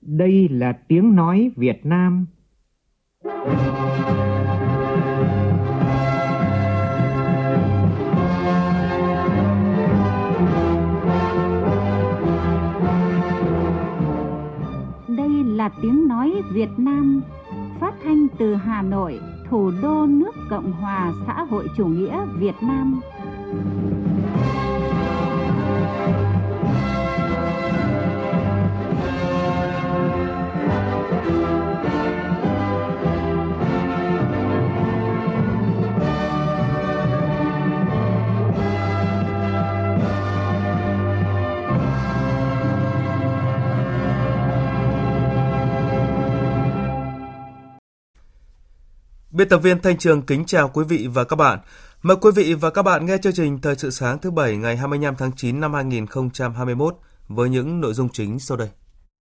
Đây là tiếng nói Việt Nam. Đây là tiếng nói Việt Nam, phát thanh từ Hà Nội, thủ đô nước Cộng hòa xã hội chủ nghĩa Việt Nam. Biên tập viên Thanh Trường kính chào quý vị và các bạn. Mời quý vị và các bạn nghe chương trình Thời sự sáng thứ Bảy ngày 25 tháng 9 năm 2021 với những nội dung chính sau đây.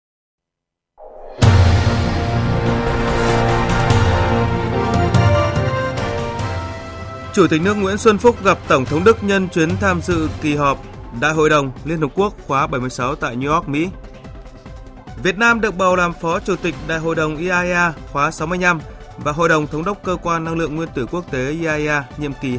Chủ tịch nước Nguyễn Xuân Phúc gặp Tổng thống Đức nhân chuyến tham dự kỳ họp Đại hội đồng Liên Hợp Quốc khóa 76 tại New York, Mỹ. Việt Nam được bầu làm Phó Chủ tịch Đại hội đồng IAEA khóa 65 và Hội đồng Thống đốc Cơ quan Năng lượng Nguyên tử Quốc tế IAEA nhiệm kỳ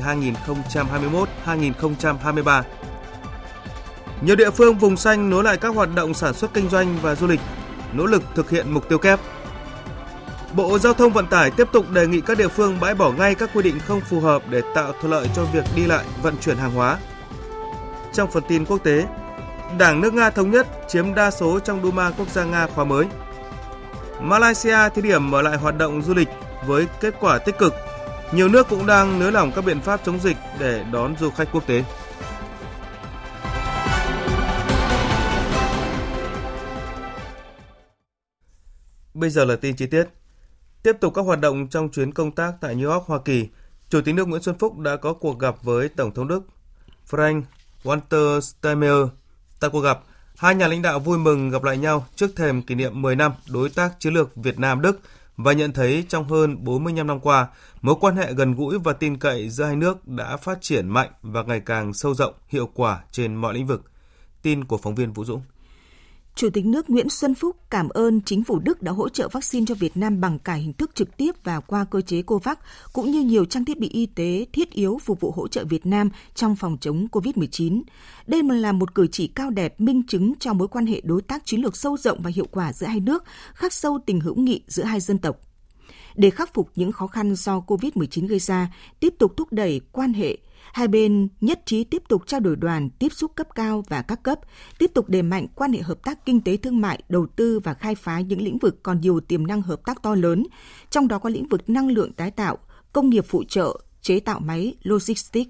2021-2023. Nhiều địa phương vùng xanh nối lại các hoạt động sản xuất kinh doanh và du lịch, nỗ lực thực hiện mục tiêu kép. Bộ Giao thông Vận tải tiếp tục đề nghị các địa phương bãi bỏ ngay các quy định không phù hợp để tạo thuận lợi cho việc đi lại, vận chuyển hàng hóa. Trong phần tin quốc tế, Đảng nước Nga Thống nhất chiếm đa số trong Duma Quốc gia Nga khóa mới. Malaysia thí điểm mở lại hoạt động du lịch với kết quả tích cực. Nhiều nước cũng đang nới lỏng các biện pháp chống dịch để đón du khách quốc tế. Bây giờ là tin chi tiết. Tiếp tục các hoạt động trong chuyến công tác tại New York, Hoa Kỳ, Chủ tịch nước Nguyễn Xuân Phúc đã có cuộc gặp với Tổng thống Đức Frank-Walter Steinmeier. Tại cuộc gặp, hai nhà lãnh đạo vui mừng gặp lại nhau trước thềm kỷ niệm 10 năm đối tác chiến lược Việt Nam-Đức và nhận thấy trong hơn 45 năm qua, mối quan hệ gần gũi và tin cậy giữa hai nước đã phát triển mạnh và ngày càng sâu rộng, hiệu quả trên mọi lĩnh vực. Tin của phóng viên Vũ Dũng. Chủ tịch nước Nguyễn Xuân Phúc cảm ơn chính phủ Đức đã hỗ trợ vaccine cho Việt Nam bằng cả hình thức trực tiếp và qua cơ chế COVAX, cũng như nhiều trang thiết bị y tế thiết yếu phục vụ hỗ trợ Việt Nam trong phòng chống COVID-19. Đây là một cử chỉ cao đẹp minh chứng cho mối quan hệ đối tác chiến lược sâu rộng và hiệu quả giữa hai nước, khắc sâu tình hữu nghị giữa hai dân tộc. Để khắc phục những khó khăn do COVID-19 gây ra, tiếp tục thúc đẩy quan hệ, hai bên nhất trí tiếp tục trao đổi đoàn, tiếp xúc cấp cao và các cấp, tiếp tục đẩy mạnh quan hệ hợp tác kinh tế thương mại, đầu tư và khai phá những lĩnh vực còn nhiều tiềm năng hợp tác to lớn, trong đó có lĩnh vực năng lượng tái tạo, công nghiệp phụ trợ, chế tạo máy, logistics.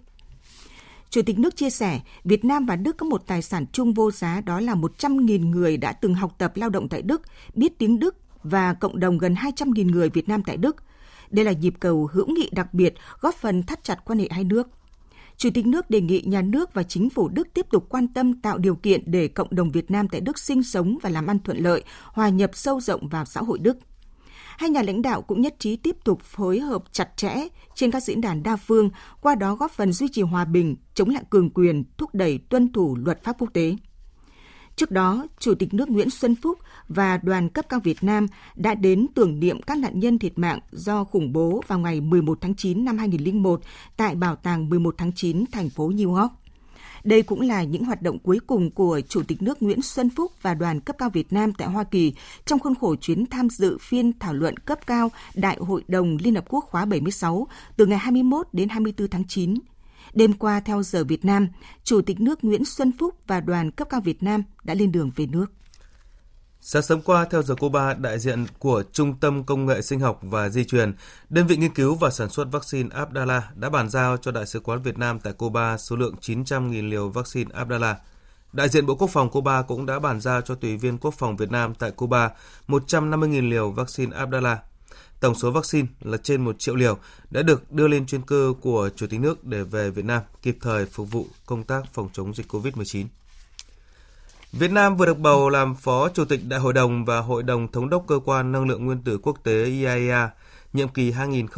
Chủ tịch nước chia sẻ, Việt Nam và Đức có một tài sản chung vô giá, đó là 100.000 người đã từng học tập lao động tại Đức, biết tiếng Đức và cộng đồng gần 200.000 người Việt Nam tại Đức. Đây là nhịp cầu hữu nghị đặc biệt, góp phần thắt chặt quan hệ hai nước. Chủ tịch nước đề nghị nhà nước và chính phủ Đức tiếp tục quan tâm tạo điều kiện để cộng đồng Việt Nam tại Đức sinh sống và làm ăn thuận lợi, hòa nhập sâu rộng vào xã hội Đức. Hai nhà lãnh đạo cũng nhất trí tiếp tục phối hợp chặt chẽ trên các diễn đàn đa phương, qua đó góp phần duy trì hòa bình, chống lại cường quyền, thúc đẩy tuân thủ luật pháp quốc tế. Trước đó, Chủ tịch nước Nguyễn Xuân Phúc và đoàn cấp cao Việt Nam đã đến tưởng niệm các nạn nhân thiệt mạng do khủng bố vào ngày 11 tháng 9 năm 2001 tại Bảo tàng 11 tháng 9, thành phố New York. Đây cũng là những hoạt động cuối cùng của Chủ tịch nước Nguyễn Xuân Phúc và đoàn cấp cao Việt Nam tại Hoa Kỳ trong khuôn khổ chuyến tham dự phiên thảo luận cấp cao Đại hội đồng Liên Hợp Quốc khóa 76 từ ngày 21 đến 24 tháng 9. Đêm qua theo giờ Việt Nam, Chủ tịch nước Nguyễn Xuân Phúc và đoàn cấp cao Việt Nam đã lên đường về nước. Sáng sớm qua theo giờ Cuba, đại diện của Trung tâm Công nghệ Sinh học và Di truyền, đơn vị nghiên cứu và sản xuất vaccine Abdala đã bàn giao cho Đại sứ quán Việt Nam tại Cuba số lượng 900.000 liều vaccine Abdala. Đại diện Bộ Quốc phòng Cuba cũng đã bàn giao cho Tùy viên Quốc phòng Việt Nam tại Cuba 150.000 liều vaccine Abdala. Tổng số vaccine là trên 1 triệu liều đã được đưa lên chuyên cơ của Chủ tịch nước để về Việt Nam kịp thời phục vụ công tác phòng chống dịch COVID-19. Việt Nam vừa được bầu làm Phó Chủ tịch Đại hội đồng và Hội đồng Thống đốc Cơ quan Năng lượng Nguyên tử Quốc tế IAEA, nhiệm kỳ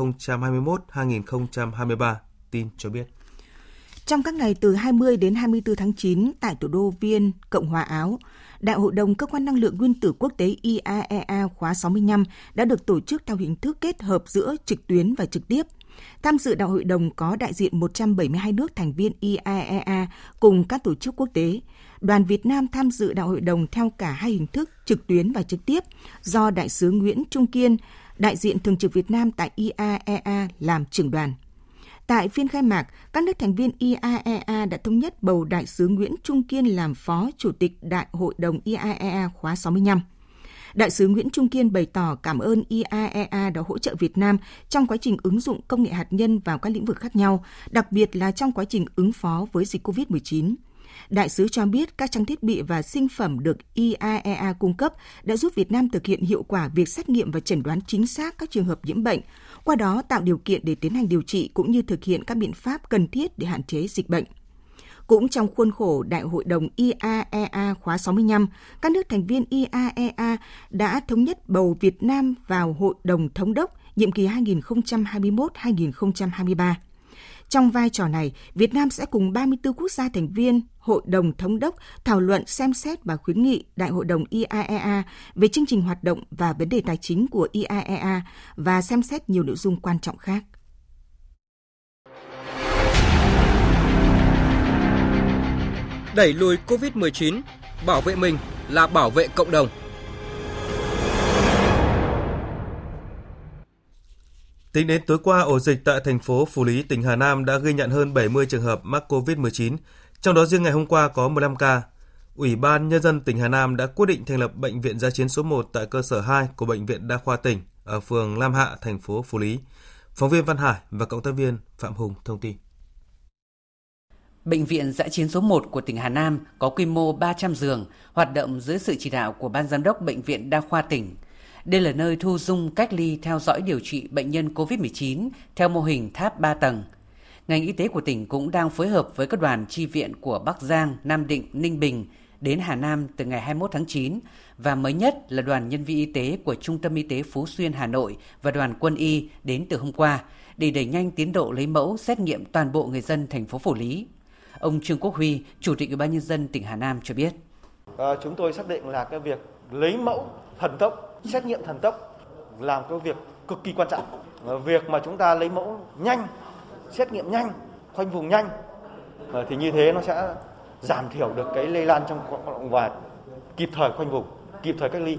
2021-2023, tin cho biết. Trong các ngày từ 20 đến 24 tháng 9 tại thủ đô Viên, Cộng hòa Áo, Đại hội đồng Cơ quan Năng lượng Nguyên tử Quốc tế IAEA khóa 65 đã được tổ chức theo hình thức kết hợp giữa trực tuyến và trực tiếp. Tham dự đại hội đồng có đại diện 172 nước thành viên IAEA cùng các tổ chức quốc tế. Đoàn Việt Nam tham dự đại hội đồng theo cả hai hình thức trực tuyến và trực tiếp do Đại sứ Nguyễn Trung Kiên, đại diện thường trực Việt Nam tại IAEA làm trưởng đoàn. Tại phiên khai mạc, các nước thành viên IAEA đã thống nhất bầu Đại sứ Nguyễn Trung Kiên làm Phó Chủ tịch Đại hội đồng IAEA khóa 65. Đại sứ Nguyễn Trung Kiên bày tỏ cảm ơn IAEA đã hỗ trợ Việt Nam trong quá trình ứng dụng công nghệ hạt nhân vào các lĩnh vực khác nhau, đặc biệt là trong quá trình ứng phó với dịch COVID-19. Đại sứ cho biết các trang thiết bị và sinh phẩm được IAEA cung cấp đã giúp Việt Nam thực hiện hiệu quả việc xét nghiệm và chẩn đoán chính xác các trường hợp nhiễm bệnh, qua đó tạo điều kiện để tiến hành điều trị cũng như thực hiện các biện pháp cần thiết để hạn chế dịch bệnh. Cũng trong khuôn khổ Đại hội đồng IAEA khóa 65, các nước thành viên IAEA đã thống nhất bầu Việt Nam vào Hội đồng Thống đốc nhiệm kỳ 2021-2023. Trong vai trò này, Việt Nam sẽ cùng 34 quốc gia thành viên Hội đồng Thống đốc thảo luận, xem xét và khuyến nghị Đại hội đồng IAEA về chương trình hoạt động và vấn đề tài chính của IAEA và xem xét nhiều nội dung quan trọng khác. Đẩy lùi COVID-19, bảo vệ mình là bảo vệ cộng đồng. Tính đến tối qua, ổ dịch tại thành phố Phú Lý, tỉnh Hà Nam đã ghi nhận hơn 70 trường hợp mắc COVID-19, trong đó riêng ngày hôm qua có 15 ca. Ủy ban Nhân dân tỉnh Hà Nam đã quyết định thành lập Bệnh viện Dã chiến số 1 tại cơ sở 2 của Bệnh viện Đa khoa tỉnh ở phường Lam Hạ, thành phố Phú Lý. Phóng viên Văn Hải và cộng tác viên Phạm Hùng thông tin. Bệnh viện Dã chiến số 1 của tỉnh Hà Nam có quy mô 300 giường, hoạt động dưới sự chỉ đạo của Ban Giám đốc Bệnh viện Đa khoa tỉnh. Đây là nơi thu dung, cách ly, theo dõi điều trị bệnh nhân COVID-19 theo mô hình tháp 3 tầng. Ngành y tế của tỉnh cũng đang phối hợp với các đoàn chi viện của Bắc Giang, Nam Định, Ninh Bình đến Hà Nam từ ngày 21 tháng 9 và mới nhất là đoàn nhân viên y tế của Trung tâm Y tế Phú Xuyên Hà Nội và đoàn quân y đến từ hôm qua để đẩy nhanh tiến độ lấy mẫu xét nghiệm toàn bộ người dân thành phố Phủ Lý. Ông Trương Quốc Huy, Chủ tịch Ủy ban Nhân dân tỉnh Hà Nam cho biết. Chúng tôi xác định là cái việc lấy mẫu thần tốc, xét nghiệm thần tốc là cái việc cực kỳ quan trọng. Việc mà chúng ta lấy mẫu nhanh, xét nghiệm nhanh, khoanh vùng nhanh thì như thế nó sẽ giảm thiểu được cái lây lan trong cộng đồng và kịp thời khoanh vùng, kịp thời cách ly.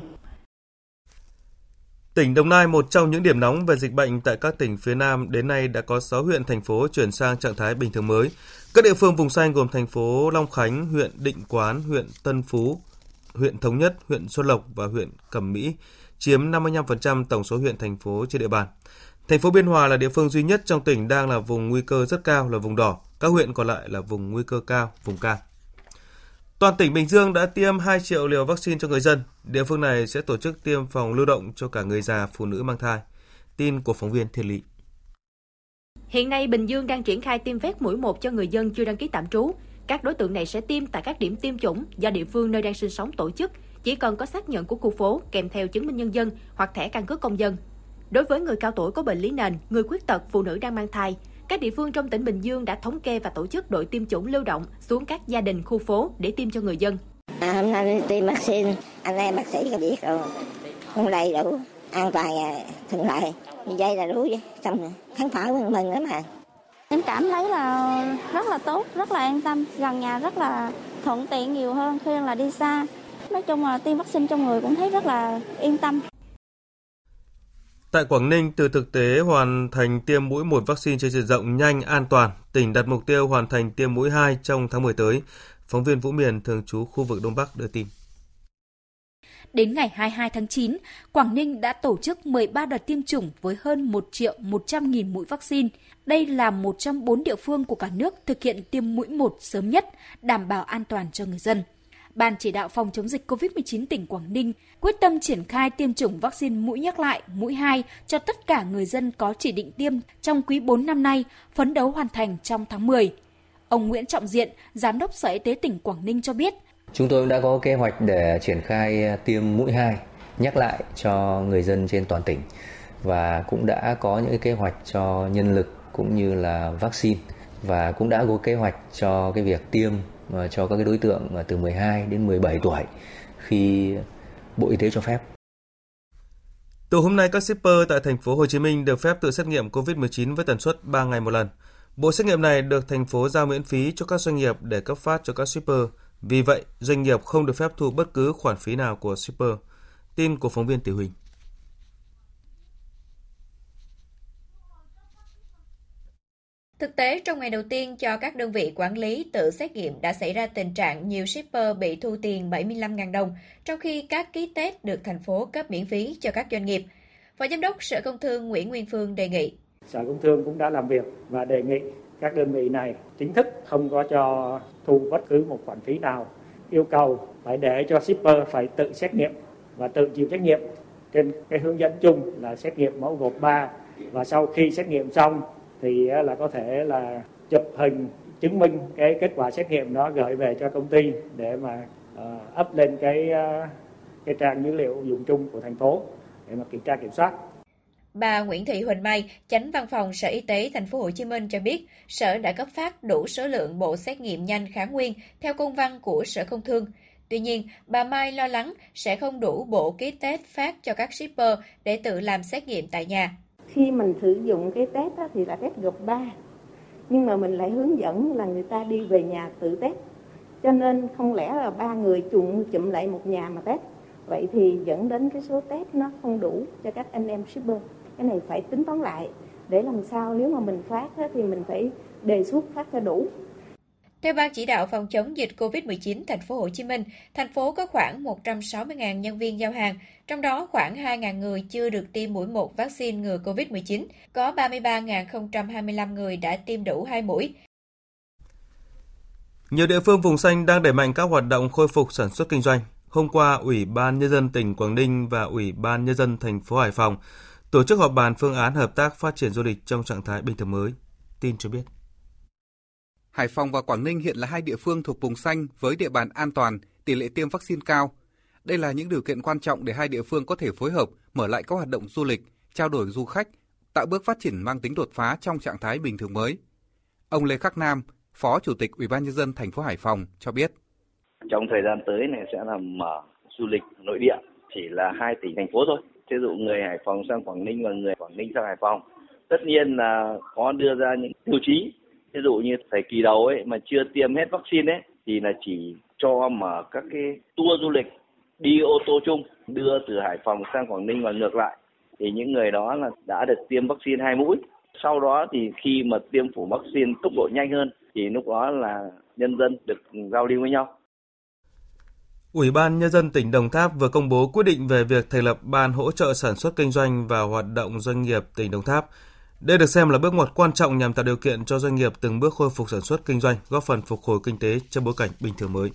Tỉnh Đồng Nai, một trong những điểm nóng về dịch bệnh tại các tỉnh phía Nam, đến nay đã có 6 huyện, thành phố chuyển sang trạng thái bình thường mới. Các địa phương vùng xanh gồm thành phố Long Khánh, huyện Định Quán, huyện Tân Phú, huyện Thống Nhất, huyện Xuân Lộc và huyện Cẩm Mỹ, chiếm 55% tổng số huyện, thành phố trên địa bàn. Thành phố Biên Hòa là địa phương duy nhất trong tỉnh đang là vùng nguy cơ rất cao, là vùng đỏ. Các huyện còn lại là vùng nguy cơ cao, vùng cam. Toàn tỉnh Bình Dương đã tiêm 2 triệu liều vaccine cho người dân. Địa phương này sẽ tổ chức tiêm phòng lưu động cho cả người già, phụ nữ mang thai. Tin của phóng viên Thiên Lý. Hiện nay, Bình Dương đang triển khai tiêm vét mũi 1 cho người dân chưa đăng ký tạm trú. Các đối tượng này sẽ tiêm tại các điểm tiêm chủng do địa phương nơi đang sinh sống tổ chức, chỉ cần có xác nhận của khu phố kèm theo chứng minh nhân dân hoặc thẻ căn cước công dân. Đối với người cao tuổi có bệnh lý nền, người khuyết tật, phụ nữ đang mang thai, các địa phương trong tỉnh Bình Dương đã thống kê và tổ chức đội tiêm chủng lưu động xuống các gia đình, khu phố để tiêm cho người dân. Hôm nay tiêm vaccine, anh em bác sĩ có biết rồi, không đầy đủ, an toàn thuận lợi, như vậy là đủ, xong khán phở mừng lắm mà. Em cảm thấy là rất là tốt, rất là an tâm, gần nhà rất là thuận tiện nhiều hơn khi là đi xa. Nói chung là tiêm vaccine cho người cũng thấy rất là yên tâm. Tại Quảng Ninh, từ thực tế hoàn thành tiêm mũi 1 vaccine trên diện rộng, nhanh, an toàn, tỉnh đặt mục tiêu hoàn thành tiêm mũi 2 trong tháng 10 tới. Phóng viên Vũ Miền, thường trú khu vực Đông Bắc đưa tin. Đến ngày 22 tháng 9, Quảng Ninh đã tổ chức 13 đợt tiêm chủng với hơn 1.100.000 mũi vaccine. Đây là một trong 4 địa phương của cả nước thực hiện tiêm mũi 1 sớm nhất, đảm bảo an toàn cho người dân. Ban chỉ đạo phòng chống dịch COVID-19 tỉnh Quảng Ninh quyết tâm triển khai tiêm chủng vaccine mũi nhắc lại, mũi 2 cho tất cả người dân có chỉ định tiêm trong quý 4 năm nay, phấn đấu hoàn thành trong tháng 10. Ông Nguyễn Trọng Diện, Giám đốc Sở Y tế tỉnh Quảng Ninh cho biết. Chúng tôi đã có kế hoạch để triển khai tiêm mũi 2 nhắc lại cho người dân trên toàn tỉnh và cũng đã có những kế hoạch cho nhân lực cũng như là vaccine và cũng đã có kế hoạch cho cái việc tiêm cho các cái đối tượng từ 12 đến 17 tuổi khi Bộ Y tế cho phép. Từ hôm nay, các shipper tại thành phố Hồ Chí Minh được phép tự xét nghiệm COVID-19 với tần suất 3 ngày một lần. Bộ xét nghiệm này được thành phố giao miễn phí cho các doanh nghiệp để cấp phát cho các shipper. Vì vậy, doanh nghiệp không được phép thu bất cứ khoản phí nào của shipper. Tin của phóng viên Tiểu Huỳnh. Thực tế, trong ngày đầu tiên cho các đơn vị quản lý tự xét nghiệm đã xảy ra tình trạng nhiều shipper bị thu tiền 75.000 đồng, trong khi các kit test được thành phố cấp miễn phí cho các doanh nghiệp. Phó Giám đốc Sở Công Thương Nguyễn Nguyên Phương đề nghị. Sở Công Thương cũng đã làm việc và đề nghị các đơn vị này chính thức không có cho thu bất cứ một khoản phí nào, yêu cầu phải để cho shipper phải tự xét nghiệm và tự chịu trách nhiệm. Trên cái hướng dẫn chung là xét nghiệm mẫu gộp 3 và sau khi xét nghiệm xong thì là có thể là chụp hình chứng minh cái kết quả xét nghiệm đó gửi về cho công ty để mà up lên cái trang dữ liệu dùng chung của thành phố để mà kiểm tra kiểm soát. Bà Nguyễn Thị Huỳnh Mai, Chánh Văn phòng Sở Y tế Thành phố Hồ Chí Minh cho biết, Sở đã cấp phát đủ số lượng bộ xét nghiệm nhanh kháng nguyên theo công văn của Sở Công Thương. Tuy nhiên, bà Mai lo lắng sẽ không đủ bộ kit test phát cho các shipper để tự làm xét nghiệm tại nhà. Khi mình sử dụng cái test đó thì là test gộp 3, nhưng mà mình lại hướng dẫn là người ta đi về nhà tự test. Cho nên không lẽ là 3 người chụm lại một nhà mà test. Vậy thì dẫn đến cái số test nó không đủ cho các anh em shipper. Cái này phải tính toán lại để làm sao nếu mà mình phát thì mình phải đề xuất phát cho đủ. Theo Ban chỉ đạo phòng chống dịch COVID-19 Thành phố Hồ Chí Minh, thành phố có khoảng 160.000 nhân viên giao hàng, trong đó khoảng 2.000 người chưa được tiêm mũi 1 vaccine ngừa COVID-19, có 33.025 người đã tiêm đủ 2 mũi. Nhiều địa phương vùng xanh đang đẩy mạnh các hoạt động khôi phục sản xuất kinh doanh. Hôm qua, Ủy ban Nhân dân tỉnh Quảng Ninh và Ủy ban Nhân dân thành phố Hải Phòng tổ chức họp bàn phương án hợp tác phát triển du lịch trong trạng thái bình thường mới. Tin cho biết. Hải Phòng và Quảng Ninh hiện là hai địa phương thuộc vùng xanh với địa bàn an toàn, tỷ lệ tiêm vaccine cao. Đây là những điều kiện quan trọng để hai địa phương có thể phối hợp mở lại các hoạt động du lịch, trao đổi du khách, tạo bước phát triển mang tính đột phá trong trạng thái bình thường mới. Ông Lê Khắc Nam, Phó Chủ tịch Ủy ban Nhân dân thành phố Hải Phòng cho biết. Trong thời gian tới này sẽ là mở du lịch nội địa chỉ là 2 tỉnh thành phố thôi. Ví dụ người Hải Phòng sang Quảng Ninh và người Quảng Ninh sang Hải Phòng. Tất nhiên là có đưa ra những tiêu chí. Ví dụ như thời kỳ đầu mà chưa tiêm hết vaccine thì là chỉ cho mở các cái tour du lịch đi ô tô chung đưa từ Hải Phòng sang Quảng Ninh và ngược lại. Thì những người đó là đã được tiêm vaccine 2 mũi. Sau đó thì khi mà tiêm phủ vaccine tốc độ nhanh hơn thì lúc đó là nhân dân được giao lưu với nhau. Ủy ban Nhân dân tỉnh Đồng Tháp vừa công bố quyết định về việc thành lập Ban hỗ trợ sản xuất kinh doanh và hoạt động doanh nghiệp tỉnh Đồng Tháp. Đây được xem là bước ngoặt quan trọng nhằm tạo điều kiện cho doanh nghiệp từng bước khôi phục sản xuất kinh doanh, góp phần phục hồi kinh tế trong bối cảnh bình thường mới.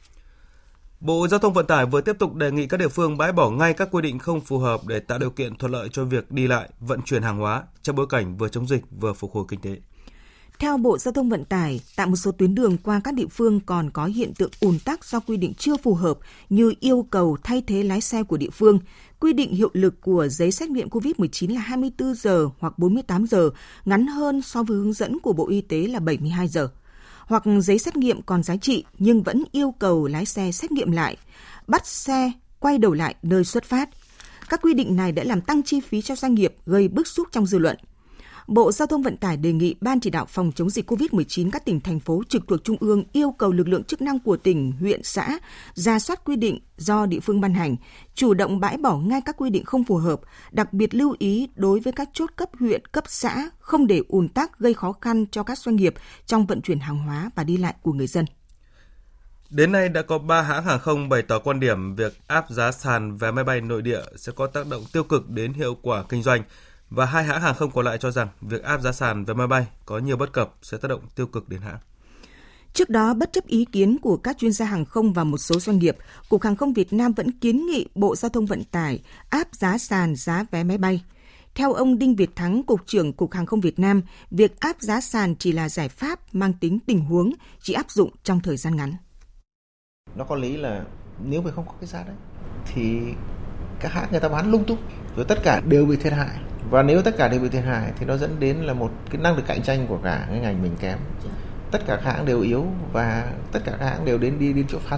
Bộ Giao thông Vận tải vừa tiếp tục đề nghị các địa phương bãi bỏ ngay các quy định không phù hợp để tạo điều kiện thuận lợi cho việc đi lại, vận chuyển hàng hóa trong bối cảnh vừa chống dịch vừa phục hồi kinh tế. Theo Bộ Giao thông Vận tải, tại một số tuyến đường qua các địa phương còn có hiện tượng ùn tắc do quy định chưa phù hợp như yêu cầu thay thế lái xe của địa phương. Quy định hiệu lực của giấy xét nghiệm COVID-19 là 24 giờ hoặc 48 giờ, ngắn hơn so với hướng dẫn của Bộ Y tế là 72 giờ. Hoặc giấy xét nghiệm còn giá trị nhưng vẫn yêu cầu lái xe xét nghiệm lại, bắt xe quay đầu lại nơi xuất phát. Các quy định này đã làm tăng chi phí cho doanh nghiệp, gây bức xúc trong dư luận. Bộ Giao thông Vận tải đề nghị Ban chỉ đạo phòng chống dịch COVID-19 các tỉnh, thành phố trực thuộc Trung ương yêu cầu lực lượng chức năng của tỉnh, huyện, xã rà soát quy định do địa phương ban hành, chủ động bãi bỏ ngay các quy định không phù hợp, đặc biệt lưu ý đối với các chốt cấp huyện, cấp xã, không để ùn tắc gây khó khăn cho các doanh nghiệp trong vận chuyển hàng hóa và đi lại của người dân. Đến nay đã có 3 hãng hàng không bày tỏ quan điểm việc áp giá sàn vé máy bay nội địa sẽ có tác động tiêu cực đến hiệu quả kinh doanh, và 2 hãng hàng không còn lại cho rằng việc áp giá sàn vé máy bay có nhiều bất cập sẽ tác động tiêu cực đến hãng. Trước đó, bất chấp ý kiến của các chuyên gia hàng không và một số doanh nghiệp, Cục Hàng không Việt Nam vẫn kiến nghị Bộ Giao thông Vận tải áp giá sàn giá vé máy bay. Theo ông Đinh Việt Thắng, Cục trưởng Cục Hàng không Việt Nam, việc áp giá sàn chỉ là giải pháp mang tính tình huống, chỉ áp dụng trong thời gian ngắn. Nó có lý là nếu mà không có cái giá đấy thì các hãng người ta bán lung tung, rồi tất cả đều bị thiệt hại. Và nếu tất cả đều bị thiệt hại thì nó dẫn đến là một cái năng lực cạnh tranh của cả cái ngành mình kém. Tất cả các hãng đều yếu và tất cả các hãng đều đi chỗ phá sản.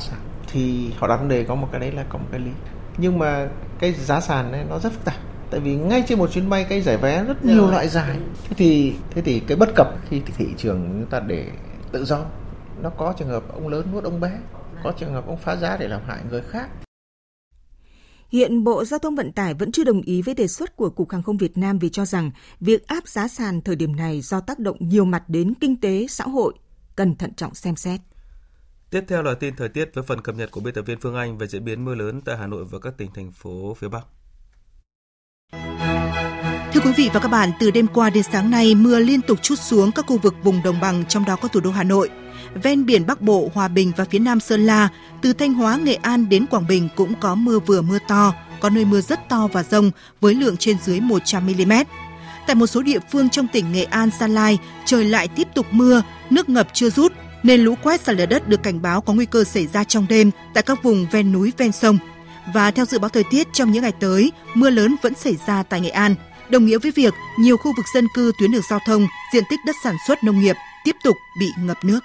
thì họ đặt vấn đề có một cái đấy là có một cái lý. Nhưng mà cái giá sàn ấy nó rất phức tạp. Tại vì ngay trên một chuyến bay cái giải vé rất nhiều loại giải. Thế thì cái bất cập khi thị trường chúng ta để tự do, nó có trường hợp ông lớn nuốt ông bé, có trường hợp ông phá giá để làm hại người khác. Hiện Bộ Giao thông Vận tải vẫn chưa đồng ý với đề xuất của Cục Hàng không Việt Nam vì cho rằng việc áp giá sàn thời điểm này do tác động nhiều mặt đến kinh tế, xã hội, cần thận trọng xem xét. Tiếp theo là tin thời tiết với phần cập nhật của biên tập viên Phương Anh về diễn biến mưa lớn tại Hà Nội và các tỉnh, thành phố phía Bắc. Thưa quý vị và các bạn, từ đêm qua đến sáng nay, mưa liên tục trút xuống các khu vực vùng đồng bằng, trong đó có thủ đô Hà Nội. Ven biển Bắc Bộ, Hòa Bình và phía Nam Sơn La, từ Thanh Hóa, Nghệ An đến Quảng Bình cũng có mưa vừa mưa to, có nơi mưa rất to và dông với lượng trên dưới 100 mm. Tại một số địa phương trong tỉnh Nghệ An, Gia Lai, trời lại tiếp tục mưa, nước ngập chưa rút, nên lũ quét sạt lở đất được cảnh báo có nguy cơ xảy ra trong đêm tại các vùng ven núi ven sông. Và theo dự báo thời tiết, trong những ngày tới, mưa lớn vẫn xảy ra tại Nghệ An, đồng nghĩa với việc nhiều khu vực dân cư, tuyến đường giao thông, diện tích đất sản xuất nông nghiệp tiếp tục bị ngập nước.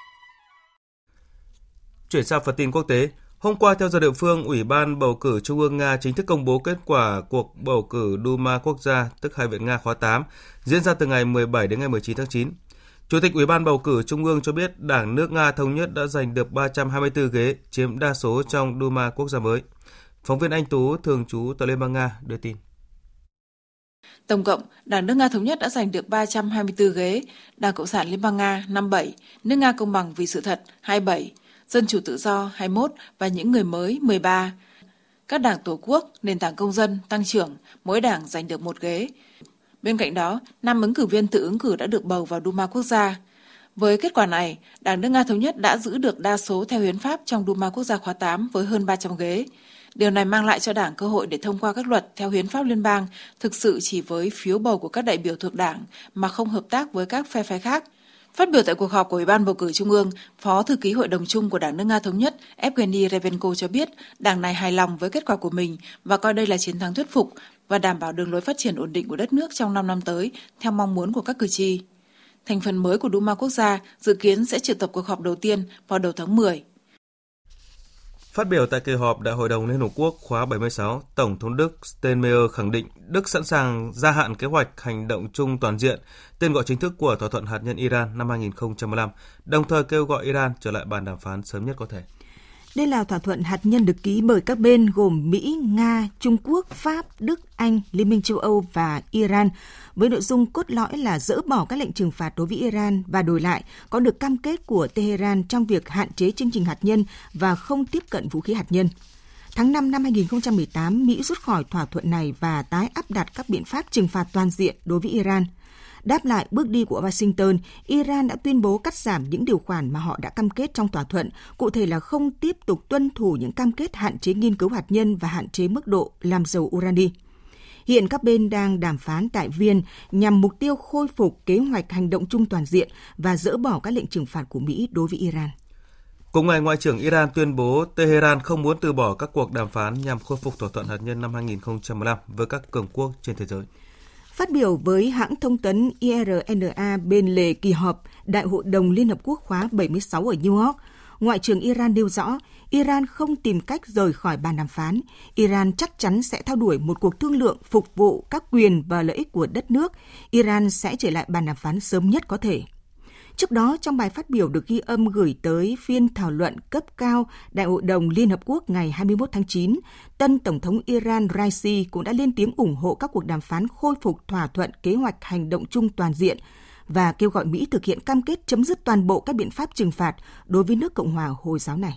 Chuyển sang phần tin quốc tế, hôm qua theo giờ địa phương, Ủy ban bầu cử Trung ương Nga chính thức công bố kết quả cuộc bầu cử Duma Quốc gia, tức Hạ viện Nga khóa 8, diễn ra từ ngày 17 đến ngày 19 tháng 9. Chủ tịch Ủy ban bầu cử Trung ương cho biết Đảng nước Nga Thống nhất đã giành được 324 ghế, chiếm đa số trong Duma Quốc gia mới. Phóng viên Anh Tú, thường trú tại Liên bang Nga, đưa tin. Tổng cộng, Đảng nước Nga Thống nhất đã giành được 324 ghế, Đảng Cộng sản Liên bang Nga 57, Nước Nga Công bằng vì sự thật 27, Dân chủ tự do 21 và những người mới 13. Các đảng Tổ quốc, Nền tảng Công dân, Tăng trưởng, mỗi đảng giành được 1 ghế. Bên cạnh đó, 5 ứng cử viên tự ứng cử đã được bầu vào Duma Quốc gia. Với kết quả này, Đảng nước Nga Thống nhất đã giữ được đa số theo hiến pháp trong Duma Quốc gia khóa 8 với hơn 300 ghế. Điều này mang lại cho Đảng cơ hội để thông qua các luật theo hiến pháp liên bang, thực sự chỉ với phiếu bầu của các đại biểu thuộc Đảng mà không hợp tác với các phe phái khác. Phát biểu tại cuộc họp của Ủy ban bầu cử Trung ương, Phó Thư ký Hội đồng chung của Đảng nước Nga Thống nhất Evgeny Revenko cho biết Đảng này hài lòng với kết quả của mình và coi đây là chiến thắng thuyết phục và đảm bảo đường lối phát triển ổn định của đất nước trong 5 năm tới theo mong muốn của các cử tri. Thành phần mới của Duma Quốc gia dự kiến sẽ triệu tập cuộc họp đầu tiên vào đầu tháng 10. Phát biểu tại kỳ họp Đại hội đồng Liên Hợp Quốc khóa 76, Tổng thống Đức Steinmeier khẳng định Đức sẵn sàng gia hạn kế hoạch hành động chung toàn diện, tên gọi chính thức của thỏa thuận hạt nhân Iran năm 2015, đồng thời kêu gọi Iran trở lại bàn đàm phán sớm nhất có thể. Đây là thỏa thuận hạt nhân được ký bởi các bên gồm Mỹ, Nga, Trung Quốc, Pháp, Đức, Anh, Liên minh châu Âu và Iran, với nội dung cốt lõi là dỡ bỏ các lệnh trừng phạt đối với Iran và đổi lại có được cam kết của Tehran trong việc hạn chế chương trình hạt nhân và không tiếp cận vũ khí hạt nhân. Tháng 5 năm 2018, Mỹ rút khỏi thỏa thuận này và tái áp đặt các biện pháp trừng phạt toàn diện đối với Iran. Đáp lại bước đi của Washington, Iran đã tuyên bố cắt giảm những điều khoản mà họ đã cam kết trong thỏa thuận, cụ thể là không tiếp tục tuân thủ những cam kết hạn chế nghiên cứu hạt nhân và hạn chế mức độ làm giàu urani. Hiện các bên đang đàm phán tại Viên nhằm mục tiêu khôi phục kế hoạch hành động chung toàn diện và dỡ bỏ các lệnh trừng phạt của Mỹ đối với Iran. Cùng ngày, Ngoại trưởng Iran tuyên bố Tehran không muốn từ bỏ các cuộc đàm phán nhằm khôi phục thỏa thuận hạt nhân năm 2015 với các cường quốc trên thế giới. Phát biểu với hãng thông tấn IRNA bên lề kỳ họp Đại hội đồng Liên Hợp Quốc khóa 76 ở New York, Ngoại trưởng Iran nêu rõ Iran không tìm cách rời khỏi bàn đàm phán. Iran chắc chắn sẽ theo đuổi một cuộc thương lượng phục vụ các quyền và lợi ích của đất nước. Iran sẽ trở lại bàn đàm phán sớm nhất có thể. Trước đó, trong bài phát biểu được ghi âm gửi tới phiên thảo luận cấp cao Đại hội đồng Liên Hợp Quốc ngày 21 tháng 9, tân Tổng thống Iran Raisi cũng đã lên tiếng ủng hộ các cuộc đàm phán khôi phục thỏa thuận kế hoạch hành động chung toàn diện và kêu gọi Mỹ thực hiện cam kết chấm dứt toàn bộ các biện pháp trừng phạt đối với nước Cộng hòa Hồi giáo này.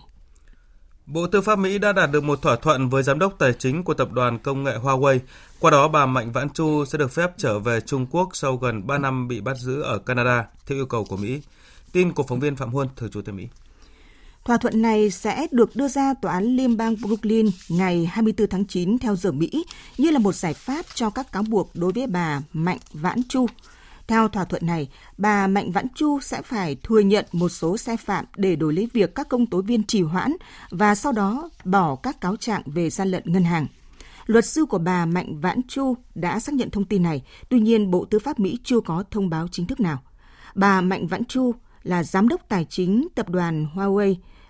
Bộ Tư pháp Mỹ đã đạt được một thỏa thuận với giám đốc tài chính của tập đoàn công nghệ Huawei. Qua đó, bà Mạnh Vãn Chu sẽ được phép trở về Trung Quốc sau gần 3 năm bị bắt giữ ở Canada, theo yêu cầu của Mỹ. Tin của phóng viên Phạm Huân, thường trú tại Mỹ. Thỏa thuận này sẽ được đưa ra Tòa án Liên bang Brooklyn ngày 24 tháng 9 theo giờ Mỹ như là một giải pháp cho các cáo buộc đối với bà Mạnh Vãn Chu. Theo thỏa thuận này, bà Mạnh Vãn Chu sẽ phải thừa nhận một số sai phạm để đổi lấy việc các công tố viên trì hoãn và sau đó bỏ các cáo trạng về gian lận ngân hàng. Luật sư của bà Mạnh Vãn Chu đã xác nhận thông tin này, tuy nhiên Bộ Tư pháp Mỹ chưa có thông báo chính thức nào. Bà Mạnh Vãn Chu là giám đốc tài chính tập đoàn Huawei,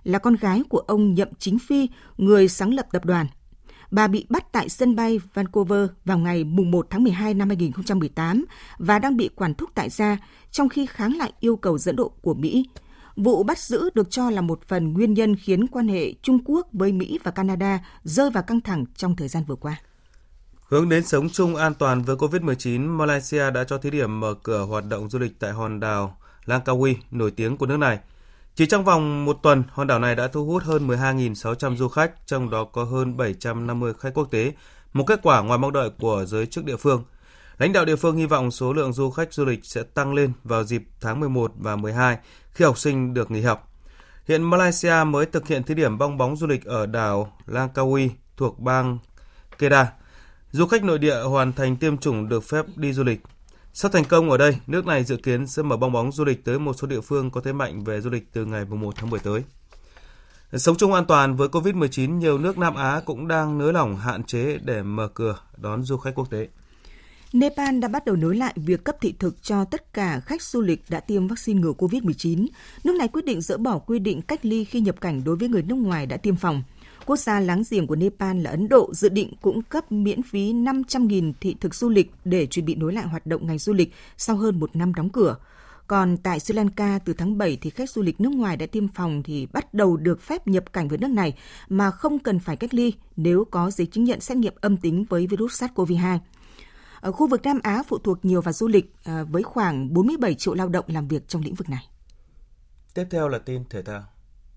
là con gái của ông Nhậm Chính Phi, người sáng lập tập đoàn. Bà bị bắt tại sân bay Vancouver vào ngày 1 tháng 12 năm 2018 và đang bị quản thúc tại gia trong khi kháng lại yêu cầu dẫn độ của Mỹ. Vụ bắt giữ được cho là một phần nguyên nhân khiến quan hệ Trung Quốc với Mỹ và Canada rơi vào căng thẳng trong thời gian vừa qua. Hướng đến sống chung an toàn với COVID-19, Malaysia đã cho thí điểm mở cửa hoạt động du lịch tại hòn đảo Langkawi, nổi tiếng của nước này. Chỉ trong vòng một tuần, hòn đảo này đã thu hút hơn 12.600 du khách, trong đó có hơn 750 khách quốc tế, một kết quả ngoài mong đợi của giới chức địa phương. Lãnh đạo địa phương hy vọng số lượng du khách du lịch sẽ tăng lên vào dịp tháng 11 và 12 khi học sinh được nghỉ học. Hiện Malaysia mới thực hiện thí điểm bong bóng du lịch ở đảo Langkawi thuộc bang Kedah. Du khách nội địa hoàn thành tiêm chủng được phép đi du lịch. Sau thành công ở đây, nước này dự kiến sẽ mở bong bóng du lịch tới một số địa phương có thế mạnh về du lịch từ ngày 1 tháng 10 tới. Sống chung an toàn với COVID-19, nhiều nước Nam Á cũng đang nới lỏng hạn chế để mở cửa đón du khách quốc tế. Nepal đã bắt đầu nối lại việc cấp thị thực cho tất cả khách du lịch đã tiêm vaccine ngừa COVID-19. Nước này quyết định dỡ bỏ quy định cách ly khi nhập cảnh đối với người nước ngoài đã tiêm phòng. Quốc gia láng giềng của Nepal là Ấn Độ dự định cũng cấp miễn phí 500.000 thị thực du lịch để chuẩn bị nối lại hoạt động ngành du lịch sau hơn một năm đóng cửa. Còn tại Sri Lanka, từ tháng 7 thì khách du lịch nước ngoài đã tiêm phòng thì bắt đầu được phép nhập cảnh với nước này mà không cần phải cách ly nếu có giấy chứng nhận xét nghiệm âm tính với virus SARS-CoV-2. Ở khu vực Nam Á phụ thuộc nhiều vào du lịch với khoảng 47 triệu lao động làm việc trong lĩnh vực này. Tiếp theo là tin thể thao.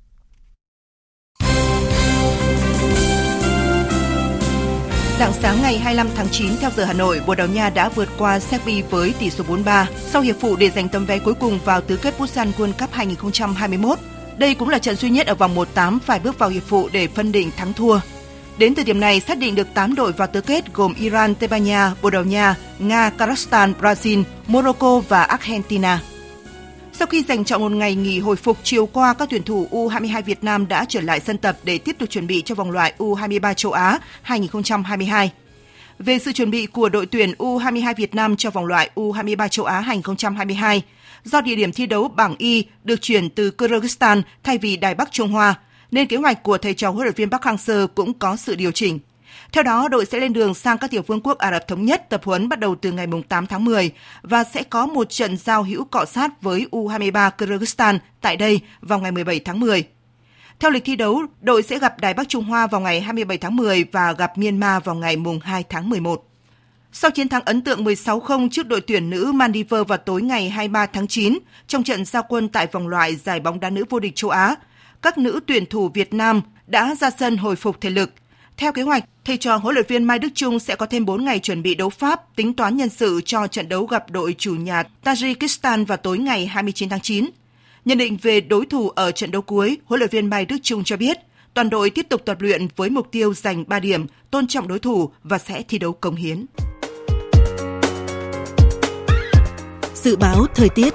Rạng sáng ngày 25 tháng 9 theo giờ Hà Nội, Bồ Đào Nha đã vượt qua Serbia với tỷ số 4-3 sau hiệp phụ để giành tấm vé cuối cùng vào tứ kết Busan World Cup 2021. Đây cũng là trận duy nhất ở vòng 1/8 phải bước vào hiệp phụ để phân định thắng thua. Đến thời điểm này, xác định được 8 đội vào tứ kết gồm Iran, Tây Ban Nha, Bồ Đào Nha, Nga, Kazakhstan, Brazil, Morocco và Argentina. Sau khi dành trọn một ngày nghỉ hồi phục, chiều qua các tuyển thủ U22 Việt Nam đã trở lại sân tập để tiếp tục chuẩn bị cho vòng loại U23 châu Á 2022. Về sự chuẩn bị của đội tuyển U22 Việt Nam cho vòng loại U23 châu Á 2022, do địa điểm thi đấu bảng Y được chuyển từ Kyrgyzstan thay vì Đài Bắc Trung Hoa, nên kế hoạch của thầy trò huấn luyện viên Park Hang-seo cũng có sự điều chỉnh. Theo đó, đội sẽ lên đường sang các tiểu vương quốc Ả Rập Thống Nhất tập huấn bắt đầu từ ngày 8 tháng 10 và sẽ có một trận giao hữu cọ sát với U23 Kyrgyzstan tại đây vào ngày 17 tháng 10. Theo lịch thi đấu, đội sẽ gặp Đài Bắc Trung Hoa vào ngày 27 tháng 10 và gặp Myanmar vào ngày 2 tháng 11. Sau chiến thắng ấn tượng 16-0 trước đội tuyển nữ Maldives vào tối ngày 23 tháng 9 trong trận ra quân tại vòng loại giải bóng đá nữ vô địch châu Á, các nữ tuyển thủ Việt Nam đã ra sân hồi phục thể lực. Theo kế hoạch, thầy trò huấn luyện viên Mai Đức Chung sẽ có thêm 4 ngày chuẩn bị đấu pháp, tính toán nhân sự cho trận đấu gặp đội chủ nhà Tajikistan vào tối ngày 29 tháng 9. Nhận định về đối thủ ở trận đấu cuối, huấn luyện viên Mai Đức Chung cho biết, toàn đội tiếp tục tập luyện với mục tiêu giành 3 điểm, tôn trọng đối thủ và sẽ thi đấu cống hiến. Dự báo thời tiết.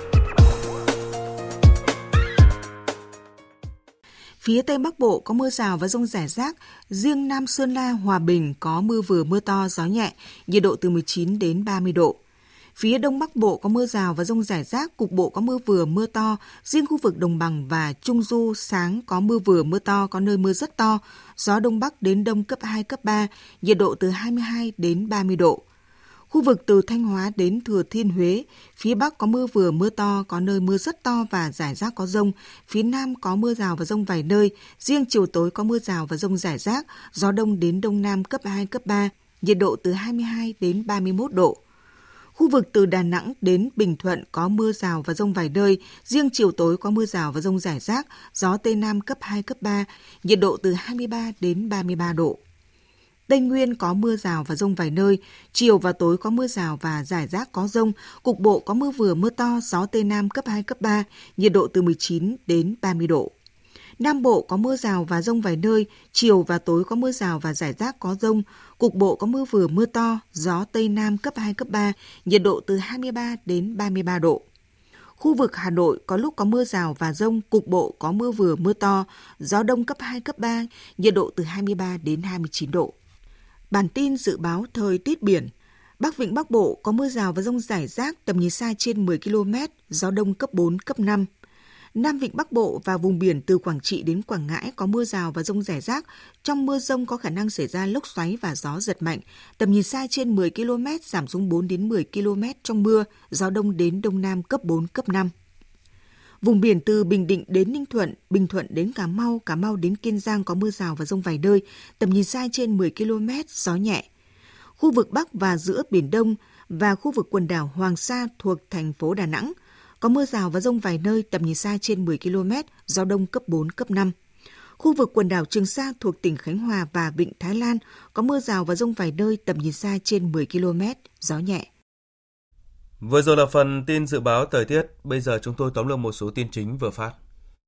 Phía Tây Bắc Bộ có mưa rào và dông rải rác, riêng Nam Sơn La, Hòa Bình có mưa vừa mưa to, gió nhẹ, nhiệt độ từ 19 đến 30 độ. Phía Đông Bắc Bộ có mưa rào và dông rải rác, cục bộ có mưa vừa mưa to, riêng khu vực Đồng Bằng và Trung Du sáng có mưa vừa mưa to, có nơi mưa rất to, gió Đông Bắc đến Đông cấp 2, cấp 3, nhiệt độ từ 22 đến 30 độ. Khu vực từ Thanh Hóa đến Thừa Thiên Huế, phía Bắc có mưa vừa mưa to, có nơi mưa rất to và rải rác có dông. Phía Nam có mưa rào và dông vài nơi, riêng chiều tối có mưa rào và dông rải rác, gió Đông đến Đông Nam cấp 2, cấp 3, nhiệt độ từ 22 đến 31 độ. Khu vực từ Đà Nẵng đến Bình Thuận có mưa rào và dông vài nơi, riêng chiều tối có mưa rào và dông rải rác, gió Tây Nam cấp 2, cấp 3, nhiệt độ từ 23 đến 33 độ. Tây Nguyên có mưa rào và dông vài nơi, chiều và tối có mưa rào và rải rác có dông, cục bộ có mưa vừa mưa to, gió Tây Nam cấp 2, cấp 3, nhiệt độ từ 19 đến 30 độ. Nam Bộ có mưa rào và dông vài nơi, chiều và tối có mưa rào và rải rác có dông, cục bộ có mưa vừa mưa to, gió Tây Nam cấp 2, cấp 3, nhiệt độ từ 23 đến 33 độ. Khu vực Hà Nội có lúc có mưa rào và dông, cục bộ có mưa vừa mưa to, gió Đông cấp 2, cấp 3, nhiệt độ từ 23 đến 29 độ. Bản tin dự báo thời tiết biển. Bắc Vịnh Bắc Bộ có mưa rào và dông rải rác, tầm nhìn xa trên 10 km, gió Đông cấp 4, cấp 5. Nam Vịnh Bắc Bộ và vùng biển từ Quảng Trị đến Quảng Ngãi có mưa rào và dông rải rác. Trong mưa dông có khả năng xảy ra lốc xoáy và gió giật mạnh. Tầm nhìn xa trên 10 km, giảm xuống 4 đến 10 km trong mưa, gió đông đến đông nam cấp 4, cấp 5. Vùng biển từ Bình Định đến Ninh Thuận, Bình Thuận đến Cà Mau đến Kiên Giang có mưa rào và dông vài nơi, tầm nhìn xa trên 10 km, gió nhẹ. Khu vực Bắc và giữa Biển Đông và khu vực quần đảo Hoàng Sa thuộc thành phố Đà Nẵng có mưa rào và dông vài nơi, tầm nhìn xa trên 10 km, gió đông cấp 4, cấp 5. Khu vực quần đảo Trường Sa thuộc tỉnh Khánh Hòa và Vịnh Thái Lan có mưa rào và dông vài nơi, tầm nhìn xa trên 10 km, gió nhẹ. Vừa rồi là phần tin dự báo thời tiết, bây giờ chúng tôi tóm lược một số tin chính vừa phát.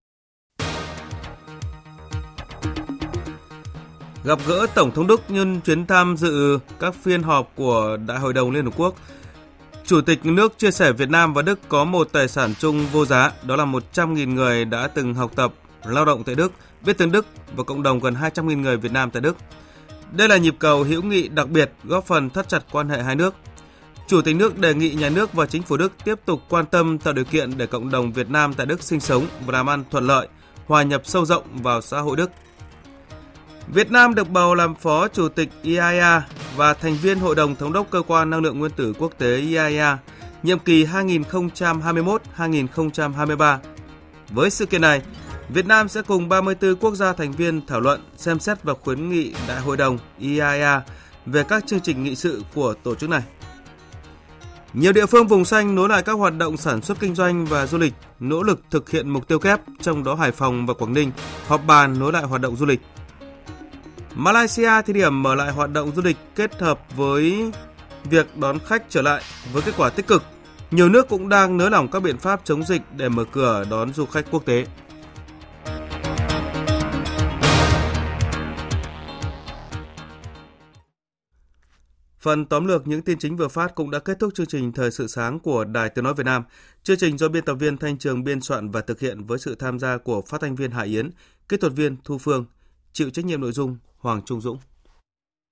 Gặp gỡ Tổng thống Đức nhân chuyến tham dự các phiên họp của Đại hội đồng Liên Hợp Quốc. Chủ tịch nước chia sẻ Việt Nam và Đức có một tài sản chung vô giá, đó là 100.000 người đã từng học tập, lao động tại Đức, biết tiếng Đức và cộng đồng gần 200.000 người Việt Nam tại Đức. Đây là nhịp cầu hữu nghị đặc biệt góp phần thắt chặt quan hệ hai nước. Chủ tịch nước đề nghị nhà nước và chính phủ Đức tiếp tục quan tâm tạo điều kiện để cộng đồng Việt Nam tại Đức sinh sống và làm ăn thuận lợi, hòa nhập sâu rộng vào xã hội Đức. Việt Nam được bầu làm Phó Chủ tịch IAEA và thành viên Hội đồng Thống đốc Cơ quan Năng lượng Nguyên tử Quốc tế IAEA, nhiệm kỳ 2021-2023. Với sự kiện này, Việt Nam sẽ cùng 34 quốc gia thành viên thảo luận, xem xét và khuyến nghị Đại hội đồng IAEA về các chương trình nghị sự của tổ chức này. Nhiều địa phương vùng xanh nối lại các hoạt động sản xuất kinh doanh và du lịch, nỗ lực thực hiện mục tiêu kép, trong đó Hải Phòng và Quảng Ninh họp bàn nối lại hoạt động du lịch. Malaysia thí điểm mở lại hoạt động du lịch kết hợp với việc đón khách trở lại với kết quả tích cực. Nhiều nước cũng đang nới lỏng các biện pháp chống dịch để mở cửa đón du khách quốc tế. Phần tóm lược những tin chính vừa phát cũng đã kết thúc chương trình Thời sự sáng của Đài Tiếng nói Việt Nam. Chương trình do biên tập viên Thanh Trường biên soạn và thực hiện với sự tham gia của phát thanh viên Hải Yến, kỹ thuật viên Thu Phương, chịu trách nhiệm nội dung Hoàng Trung Dũng.